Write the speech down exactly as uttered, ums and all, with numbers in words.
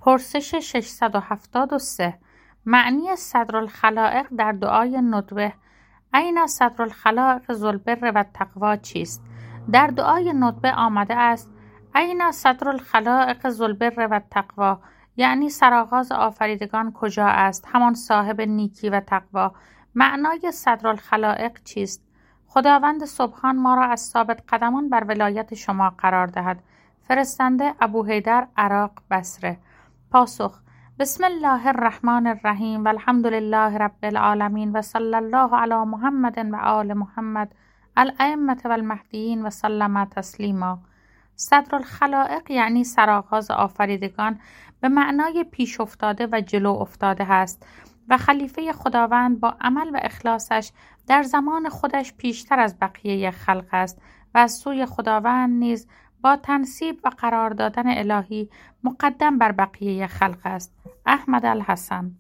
پرسش ششصد و هفتاد و سه. معنی صدرالخلائق در دعای ندبه این صدرالخلائق ذوالبر و التقوی چیست؟ در دعای ندبه آمده است این صدرالخلائق ذوالبر و التقوی، یعنی سرآغاز آفریدگان کجا است؟ همان صاحب نیکی و تقوی. معنای صدرالخلائق چیست؟ خداوند سبحان ما را از ثابت قدمان بر ولایت شما قرار دهد. فرستنده ابوحیدر، عراق، بصره. پاسخ: بسم الله الرحمن الرحیم و الحمد لله رب العالمین و صلی الله علی محمد و آل محمد الائمة و المهدیین و سلم تسلیما. صدرالخلائق یعنی سرآغاز آفریدگان به معنای پیش افتاده و جلو افتاده است و خلیفه خداوند با عمل و اخلاصش در زمان خودش پیشتر از بقیه خلق است و از سوی خداوند نیز با تنصیب و قرار دادن الهی مقدم بر بقیه خلق است. احمد الحسن.